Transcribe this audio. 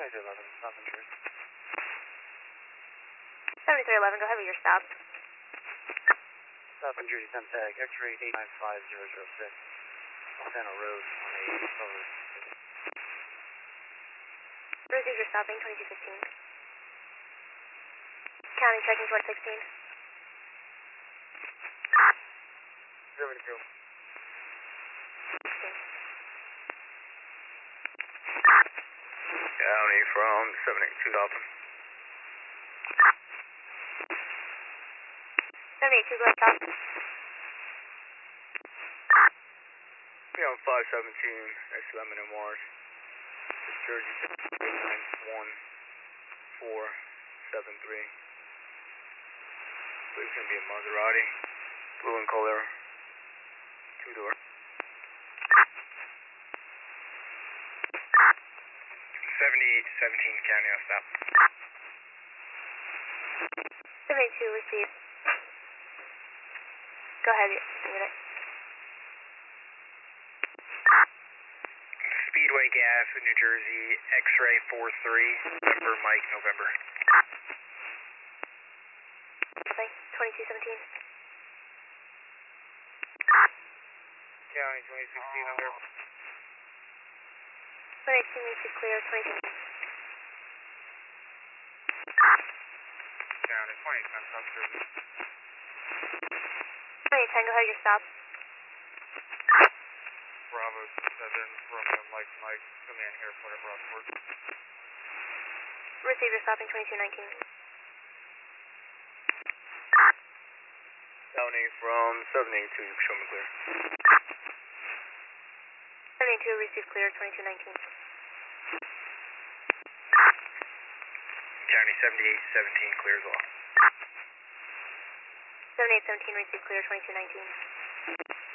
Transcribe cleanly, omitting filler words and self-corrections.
7311, South New Jersey. 7311, go ahead with your stop. South New Jersey, Tag, X-ray 895006, Santa Road on a forward. Receive your stopping, 2215. County checking 2016. 72. County from 782 Dalton. 782, go ahead, stop. Be on 517, that's Lemon and Mars. Jersey 891473. So it's going to be a Maserati, blue in color, 2-door. 7817 County, I'll stop. 782, receive. Go ahead, unit. Speedway Gas in New Jersey, X-ray 43, November, Mike, November. Okay, 2217. County 2016 under. 718, receive clear, 22. County 2010, South Jersey. 2010, go ahead, your stop. Bravo 7, Romeo, Mike, come in here, whatever Rockport. Receive your stopping, 2219. County from 782, show me clear. 782, receive clear, 2219. County 7817, clear as well. 7817, receive clear, 2219.